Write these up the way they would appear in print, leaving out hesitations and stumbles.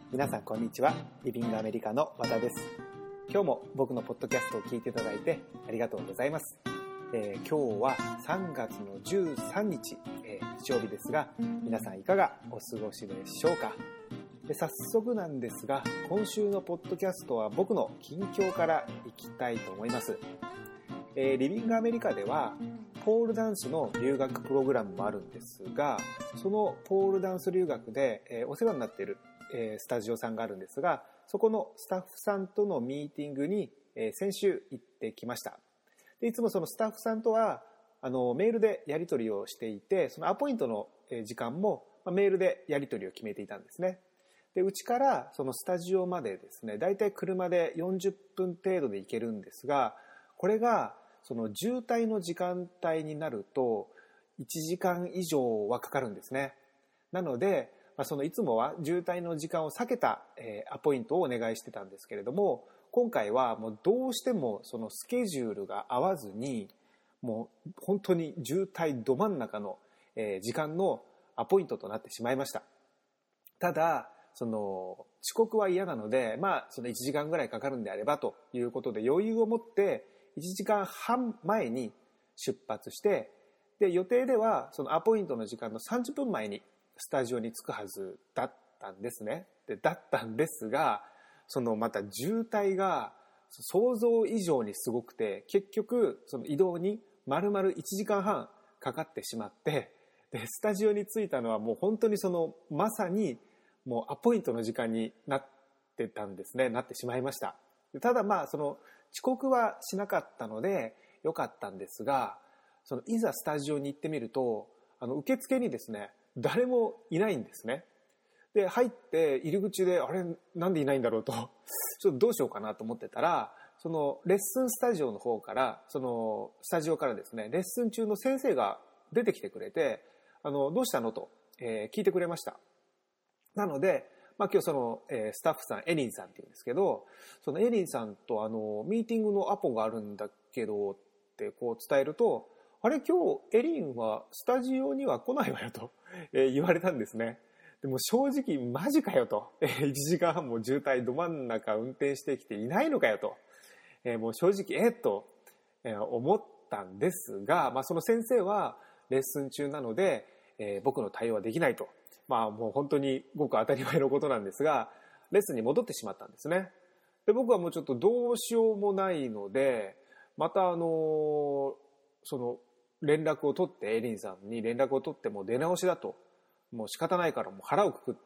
皆さんこんにちは。リビングアメリカの和田です。今日も僕のポッドキャストを聞いていただいてありがとうございます。今日は3月の13日、日曜日ですが、皆さんいかがお過ごしでしょうか。早速なんですが、今週のポッドキャストは僕の近況からいきたいと思います。リビングアメリカではポールダンスの留学プログラムもあるんですが、そのポールダンス留学で、お世話になっている、スタジオさんがあるんですが、そこのスタッフさんとのミーティングに、先週行ってきました。でいつもそのスタッフさんとはメールでやり取りをしていて、そのアポイントの時間もメールでやり取りを決めていたんですね。でうちからそのスタジオまでですね、だいたい車で40分程度で行けるんですが、これがその渋滞の時間帯になると1時間以上はかかるんですね。なので、そのいつもは渋滞の時間を避けたアポイントをお願いしてたんですけれども、今回はもうどうしてもそのスケジュールが合わずに、もう本当に渋滞ど真ん中の時間のアポイントとなってしまいました。ただその遅刻は嫌なので、その1時間ぐらいかかるんであればということで余裕を持って1時間半前に出発して、で予定ではそのアポイントの時間の30分前にスタジオに着くはずだったんですね。だったんですが、そのまた渋滞が想像以上にすごくて、結局その移動に丸々1時間半かかってしまって、でスタジオに着いたのはもう本当にそのまさにもうアポイントの時間になってたんですね。なってしまいました。ただその遅刻はしなかったので良かったんですが、そのいざスタジオに行ってみると、受付にですね誰もいないんですね。で入って入り口で、あれなんでいないんだろうとちょっとどうしようかなと思ってたら、そのレッスンスタジオの方から、そのスタジオからですね、レッスン中の先生が出てきてくれて、どうしたのと、聞いてくれました。なので、今日その、スタッフさんエリンさんって言うんですけど、そのエリンさんとミーティングのアポがあるんだけどってこう伝えると、あれ今日エリンはスタジオには来ないわよと、言われたんですね。でも正直マジかよと、1時間半も渋滞ど真ん中運転してきていないのかよと、もう正直と、思ったんですが、その先生はレッスン中なので、僕の対応はできないと、もう本当にごく当たり前のことなんですが、レッスンに戻ってしまったんですね。で僕はもうちょっとどうしようもないので、またその連絡を取って、エリンさんに連絡を取って、もう出直しだと、もう仕方ないからもう腹をくくって、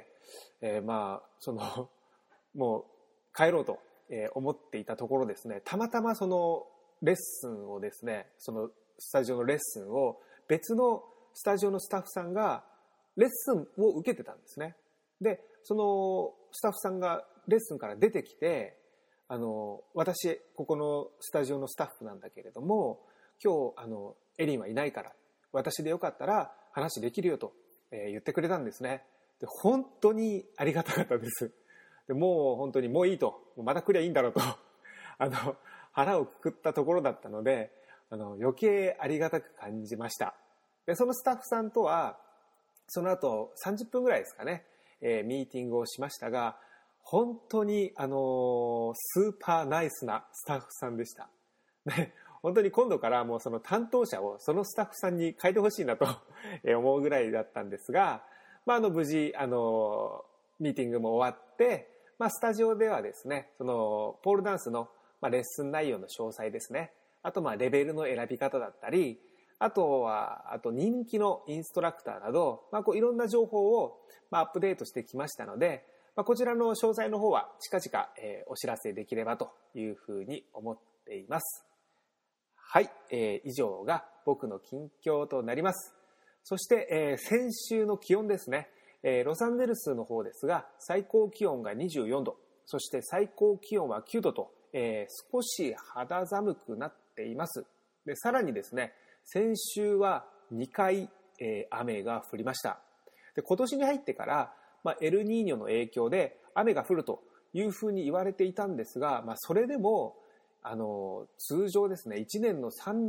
そのもう帰ろうと思っていたところですね、たまたまそのレッスンをですね、そのスタジオのレッスンを別のスタジオのスタッフさんがレッスンを受けてたんですね。でそのスタッフさんがレッスンから出てきて、私ここのスタジオのスタッフなんだけれども、今日エリンはいないから私でよかったら話できるよと、言ってくれたんですね。で本当にありがたかったです。でもう本当にもういいと、また来りゃいいんだろうと腹をくくったところだったので、余計ありがたく感じました。でそのスタッフさんとはその後30分ぐらいですかね、ミーティングをしましたが、本当にスーパーナイスなスタッフさんでした。で本当に今度からもうその担当者をそのスタッフさんに変えてほしいなと思うぐらいだったんですが、無事ミーティングも終わって、スタジオではですね、そのポールダンスのレッスン内容の詳細ですね、あとレベルの選び方だったり、あと人気のインストラクターなど、いろんな情報をアップデートしてきましたので、こちらの詳細の方は近々お知らせできればというふうに思っています。はい、以上が僕の近況となります。そして、先週の気温ですね、ロサンゼルスの方ですが、最高気温が24度、そして最高気温は9度と、少し肌寒くなっています。でさらにですね、先週は2回、雨が降りました。で今年に入ってから、エルニーニョの影響で雨が降るというふうに言われていたんですが、それでも通常ですね、1年の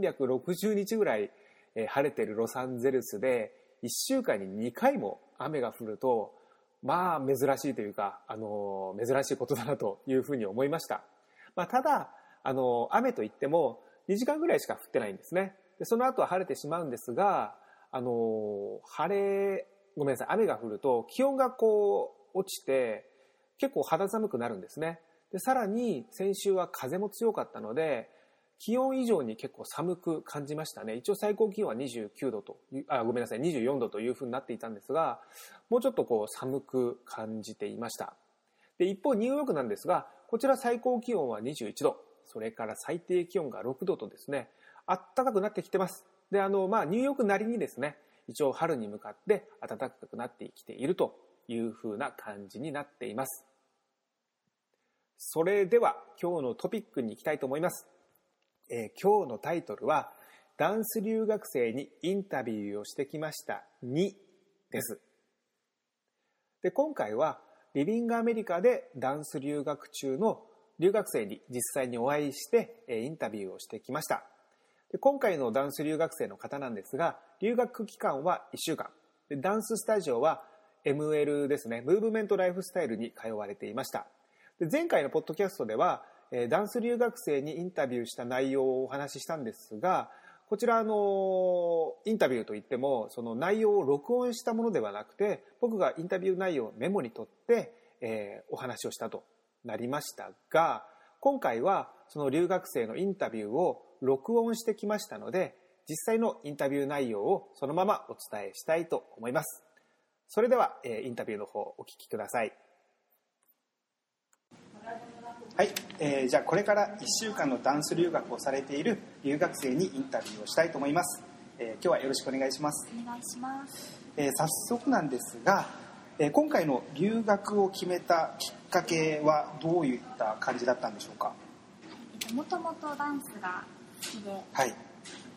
360日ぐらい晴れてるロサンゼルスで1週間に2回も雨が降ると、 まあ珍しいというか、珍しいことだなというふうに思いました。ただ、雨といっても2時間ぐらいしか降ってないんですね。でその後は晴れてしまうんですが、雨が降ると気温がこう落ちて結構肌寒くなるんですね。でさらに先週は風も強かったので、気温以上に結構寒く感じましたね。一応最高気温は24度というふうになっていたんですが、もうちょっとこう寒く感じていました。で一方ニューヨークなんですが、こちら最高気温は21度、それから最低気温が6度とですね、暖かくなってきてます。でニューヨークなりにですね、一応春に向かって暖かくなってきているというふうな感じになっています。それでは今日のトピックに行きたいと思います。今日のタイトルはダンス留学生にインタビューをしてきました2です。で今回はリビングアメリカでダンス留学中の留学生に実際にお会いしてインタビューをしてきました。で今回のダンス留学生の方なんですが、留学期間は1週間で、ダンススタジオは ML ですね、ムーブメントライフスタイルに通われていました。で前回のポッドキャストではダンス留学生にインタビューした内容をお話ししたんですが、こちらインタビューといってもその内容を録音したものではなくて、僕がインタビュー内容をメモに取って、お話をしたとなりましたが、今回はその留学生のインタビューを録音してきましたので、実際のインタビュー内容をそのままお伝えしたいと思います。それでは、インタビューの方お聞きください。はい、じゃあこれから1週間のダンス留学をされている留学生にインタビューをしたいと思います。今日はよろしくお願いします。 お願いします。 早速なんですが、今回の留学を決めたきっかけはどういった感じだったんでしょうか。 もともとダンスが好きで、 はい、 で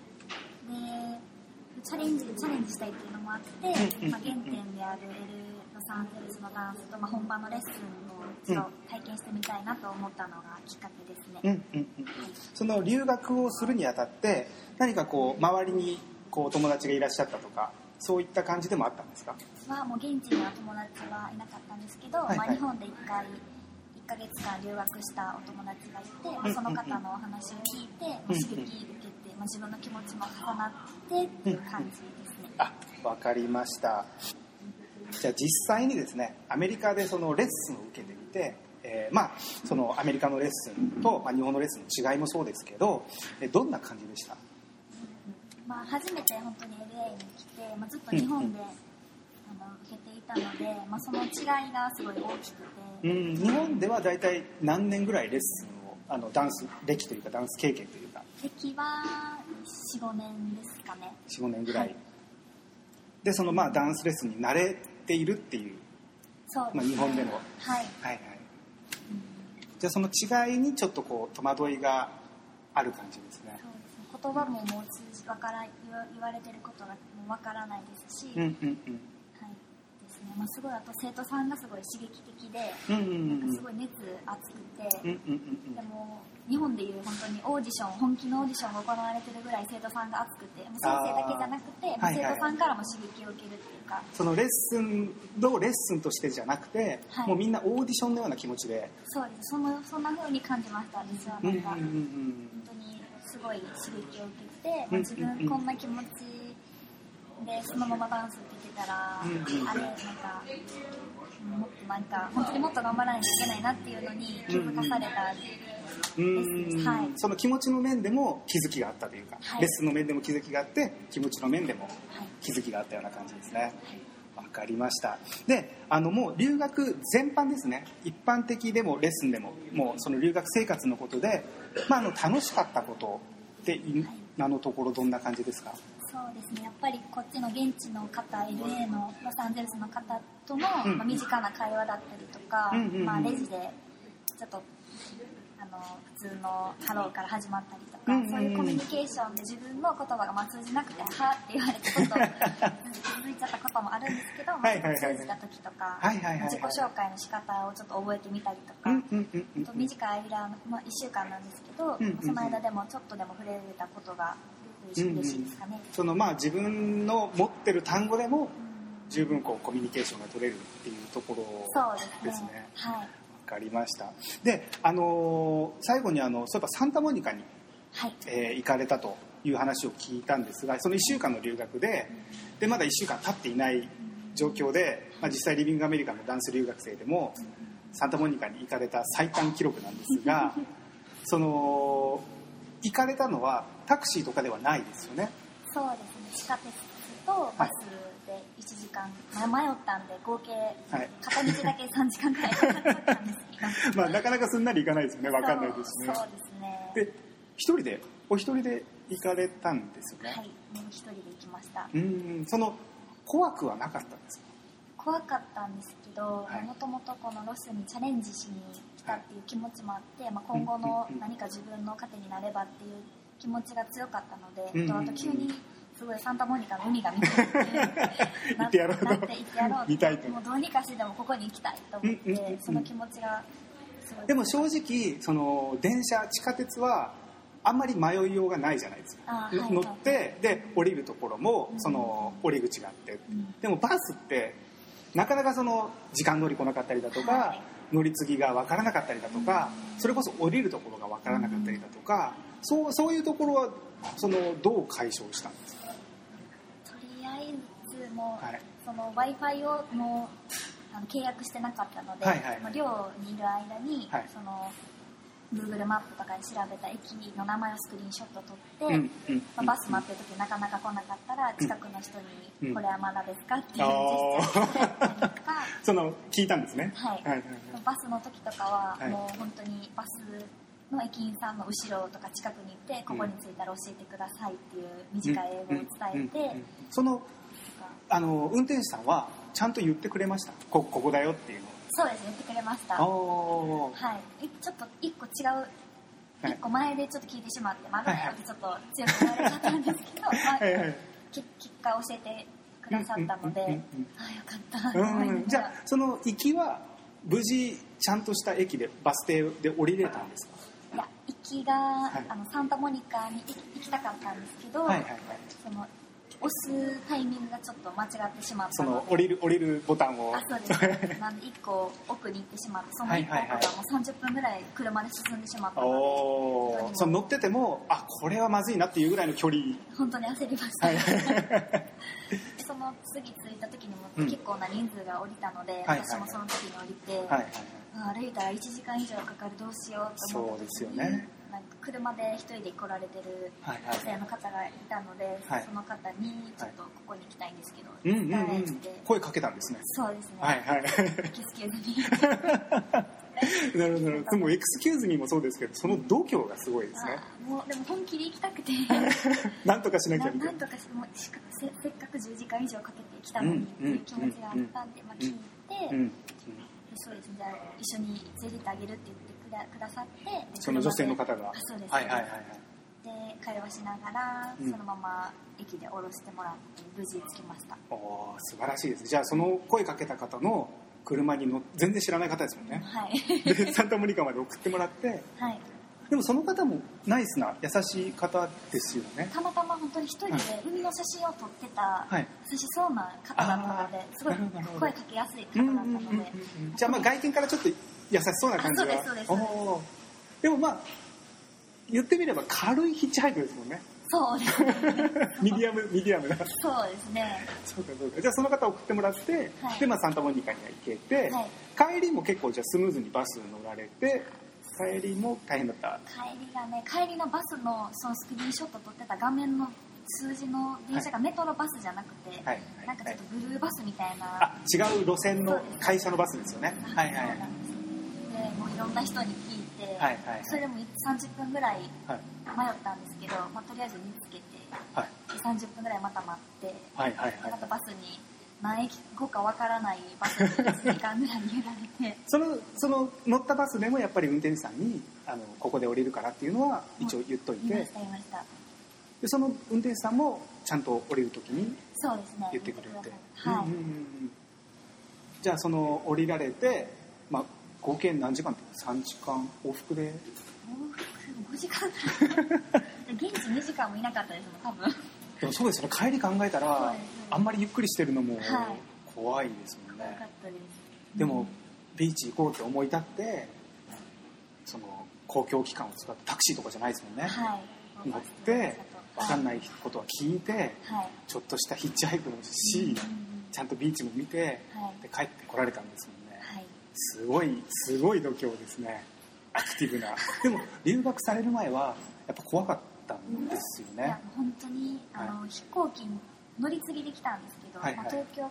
チャレンジしたいっていうのもあって、原点であるロサンゼルスのダンスと、本場のレッスンを一度体験してみたいなと思ったのがきっかけですね。 その留学をするにあたって何かこう周りにこう友達がいらっしゃったとか、そういった感じでもあったんですか。 もう現地には友達はいなかったんですけど、日本で1ヶ月間留学したお友達がいて、その方のお話を聞いて、刺激受けて、自分の気持ちも重なってっていう感じですね。 わかりました。じゃあ実際にですね、アメリカでそのレッスンを受けてみて、そのアメリカのレッスンと、日本のレッスンの違いもそうですけど、どんな感じでした？ 初めて本当に LA に来て、ずっと日本で、受けていたので、その違いがすごい大きくて、 日本ではだいたい何年ぐらいレッスンをダンス歴というかダンス経験というか。 歴は 4,5 年ですかね。 4,5 年ぐらい、でそのダンスレッスンに慣れているっていう、 そうですね、 日本での、じゃあその違いにちょっとこう戸惑いがある感じですね。 そうですね、言葉ももう言われてることがもうわからないですし、ですね、すごい、あと生徒さんがすごい刺激的で、すごい熱熱くて、でも日本でいう本当に本気のオーディションが行われてるぐらい生徒さんが熱くて、先生だけじゃなくて、生徒さんからも刺激を受けるっていうか、 そのレッスンとしてじゃなくて、もうみんなオーディションのような気持ちで。 そうです、そんな風に感じました。実は本当にすごい刺激を受けて、自分こんな気持ちでそのままダンス受けてたら、もっと本当にもっと頑張らないといけないなっていうのに気づかされたです。 その気持ちの面でも気づきがあったというか、レッスンの面でも気づきがあって、気持ちの面でも気づきがあったような感じですね。わかりました。で、もう留学全般ですね、一般的でもレッスンでも、もうその留学生活のことで、楽しかったことって今のところどんな感じですか？ そうですね、やっぱりこっちの現地の方、LA のロサンゼルスの方との、身近な会話だったりとか、レジでちょっと普通のハローから始まったりとか、そういうコミュニケーションで自分の言葉が通じなくて、はって言われてちょっと続いちゃったこともあるんですけど、通じた時とか、自己紹介の仕方をちょっと覚えてみたりとか、短い間、1週間なんですけど、その間でもちょっとでも触れたことが嬉しいですかね。 自分の持ってる単語でも十分こうコミュニケーションが取れるっていうところですね。 はい。わかりました。で、最後にそういえばサンタモニカに、はい行かれたという話を聞いたんですが、その1週間の留学で、でまだ1週間経っていない状況で、実際リビングアメリカのダンス留学生でもサンタモニカに行かれた最短記録なんですがその行かれたのはタクシーとかではないですよね。 そうですね、地下鉄とバスで1時間、迷ったんで合計片道だけ3時間くらいかかっちゃったんですけどなかなかすんなり行かないですよね。分かんないですね。 そうですね。 でお一人で行かれたんですよね。 はい、もう一人で行きました。 その怖くはなかったんですか？ 怖かったんですけど、もともとこのロスにチャレンジしに来たっていう気持ちもあって、今後の何か自分の糧になればっていう気持ちが強かったので、あと急にすごいサンタモニカの海が見たいって行ってやろうと見たいと、 もうどうにかしてでもここに行きたいと思って、その気持ちがすごい。 でも正直その電車地下鉄はあんまり迷いようがないじゃないですか。乗ってで降りるところもその降り口があって、でもバスってなかなかその時間通り来なかったりだとか、乗り継ぎが分からなかったりだとか、それこそ降りるところが分からなかったりだとか、そういうところはどう解消したんですか？ とりあえずもう、Wi-Fi をもう契約してなかったので、寮にいる間に、Google マップとかで調べた駅の名前をスクリーンショット撮って、バス待ってる時なかなか来なかったら近くの人に、これはまだですかっていうジェスチャーしてたりとか聞いたんですね。 バスの時とかは、もう本当にバスの駅員さんの後ろとか近くに行って、ここに着いたら教えてくださいっていう短い英語を伝えて、 運転手さんはちゃんと言ってくれました？ここだよっていうの。 そうですね、言ってくれました。ちょっと一個違う、一個前でちょっと聞いてしまって、まだちょっと強く言われちゃったんですけど、結果教えてくださったので、よかったと思いました。 じゃあその行きは無事ちゃんとした駅でバス停で降りれたんですか？ いや、行きが、サンタモニカに行きたかったんですけど、その押すタイミングがちょっと間違ってしまったので、 降りるボタンをそうですなんで1個奥に行ってしまって、その1個奥がもう30分ぐらい車で進んでしまったので、 乗っててもこれはまずいなっていうぐらいの距離、 本当に焦りました、その次着いた時にも結構な人数が降りたので、私もその時に降りて、歩いたら1時間以上かかる、どうしようと思った時に、なんか車で一人で来られてる女性の方がいたので、その方にちょっとここに行きたいんですけど、 声かけたんですね。 そうですね。エクスキューズに。 なるほど。でもエクスキューズにもそうですけど、その度胸がすごいですね。 でも本気で行きたくてなんとかしなきゃみたいな。 なんとかもうせっかく10時間以上かけてきたのにっていう気持ちがあったんで、聞いて、そうですね、じゃあ一緒に連れてあげるって言ってくださって、 その女性の方が。 そうです。で会話しながら、そのまま駅で降ろしてもらって無事着きました。 素晴らしいです。じゃあその声かけた方の車に全然知らない方ですもんね。でサンタモニカまで送ってもらって、でもその方もナイスな優しい方ですよね。 たまたま本当に一人で海の写真を撮ってた優しそうな方だったので、すごい声かけやすい方だったので、 じゃあ外見からちょっと優しそうな感じが。 そうです。 でも言ってみれば軽いヒッチハイクですもんね。 そうですね。 ミディアムだ。 そうですね。 そうか。じゃあその方送ってもらって、でサンタモニカには行けて、帰りも結構じゃあスムーズにバス乗られて、帰りも大変だった？ 帰りのバスのそのスクリーンショット撮ってた画面の数字の電車がメトロバスじゃなくて、なんかちょっとブルーバスみたいな、 違う路線の会社のバスですよね。 でもういろんな人に聞いて、それでも30分ぐらい迷ったんですけど、とりあえず見つけて、30分ぐらいまた待って、またバスに何駅後かわからないバスに1時間ぐらい揺られてその乗ったバスでもやっぱり運転手さんにここで降りるからっていうのは一応言っといて、 言いましたでその運転手さんもちゃんと降りるときに言ってくれて、じゃあその降りられて、合計何時間って3時間往復で 5時間現地2時間もいなかったですもん多分。 でもそうですよね、帰り考えたらあんまりゆっくりしてるのも怖いですもんね。 怖かったです。 でもビーチ行こうって思い立ってその公共機関を使ってタクシーとかじゃないですもんね、 はい、 乗って分かんないことは聞いて、はい、ちょっとしたヒッチハイクもし、ちゃんとビーチも見て、はい、で帰ってこられたんですもんね、はい、すごい度胸ですね。アクティブな。でも留学される前はやっぱ怖かったんですよね。 いや本当に飛行機に乗り継ぎできたんですけど、はいはい、東京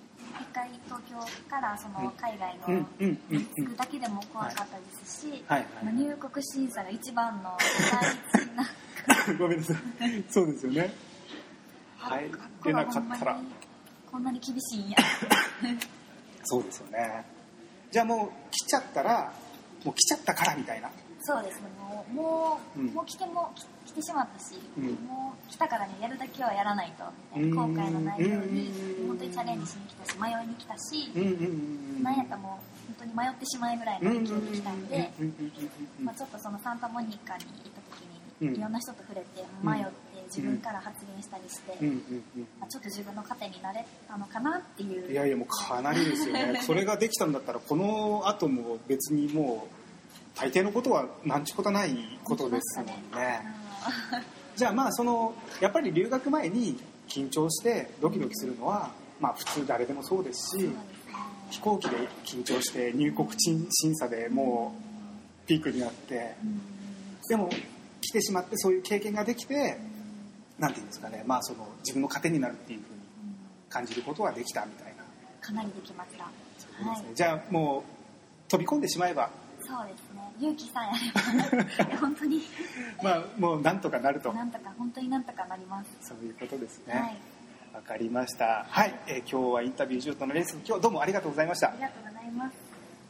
からその海外のに着くだけでも怖かったですし、入国審査が一番の大事なごめんなさい。そうですよね。入れなかったらこんなに厳しいんや。 そうですよね。じゃあもう来ちゃったらもう来ちゃったからみたいな。 そうですね。もう来てしまったし、もう来たからねやるだけはやらないと。今回の内容に本当にチャレンジしに来たし迷いに来たし、なんやったらもう本当に迷ってしまうぐらいの勢いで来たんで、ちょっとそのサンタモニカに行った時にいろんな人と触れて迷って自分から発言したりして、ちょっと自分の糧になれたのかなっていう。 いやもうかなりですよね。それができたんだったらこの後も別にもう大抵のことはなんちゅうことないことですもんね。じゃあやっぱり留学前に緊張してドキドキするのは普通誰でもそうですし、飛行機で緊張して入国審査でもうピークになって、でも来てしまってそういう経験ができてなんていうんですかね、その自分の糧になるっていうふうに感じることはできたみたいな。 かなりできました。 そうですね。じゃあもう飛び込んでしまえば。 そうですね。勇気さえあれば本当にもうなんとかなると。 本当になんとかなります。 そういうことですね。はい。わかりました。はい。今日はインタビュー中途のレッスン、今日どうもありがとうございました。 ありがとうございます。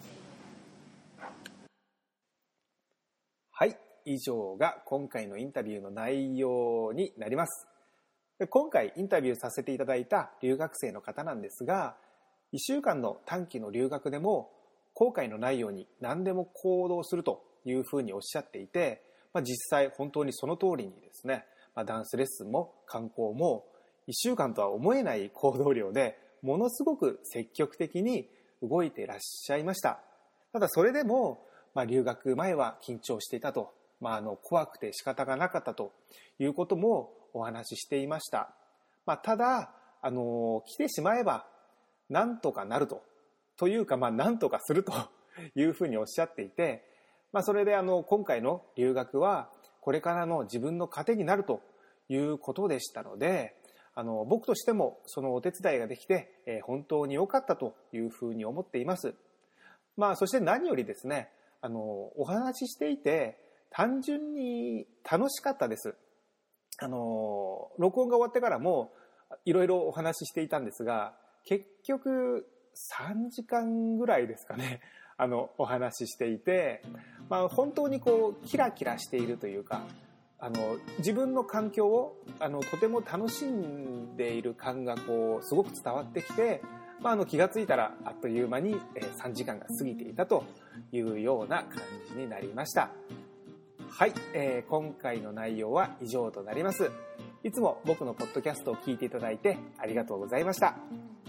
はい。以上が今回のインタビューの内容になります。今回インタビューさせていただいた留学生の方なんですが、1週間の短期の留学でも後悔のないように何でも行動するというふうにおっしゃっていて、実際本当にその通りにですね、ダンスレッスンも観光も1週間とは思えない行動量でものすごく積極的に動いていらっしゃいました。ただそれでも、留学前は緊張していたと、怖くて仕方がなかったということもお話ししていました。ただ来てしまえばなんとかなるというか、なんとかするというふうにおっしゃっていて、それで今回の留学はこれからの自分の糧になるということでしたので、僕としてもそのお手伝いができて、本当に良かったというふうに思っています。そして何よりですね、お話ししていて単純に楽しかったです。録音が終わってからもいろいろお話ししていたんですが、結局3時間ぐらいですかね、お話ししていて、本当にキラキラしているというか、自分の環境をとても楽しんでいる感がすごく伝わってきて、気がついたらあっという間に3時間が過ぎていたというような感じになりました。はい、今回の内容は以上となります。いつも僕のポッドキャストを聞いていただいてありがとうございました。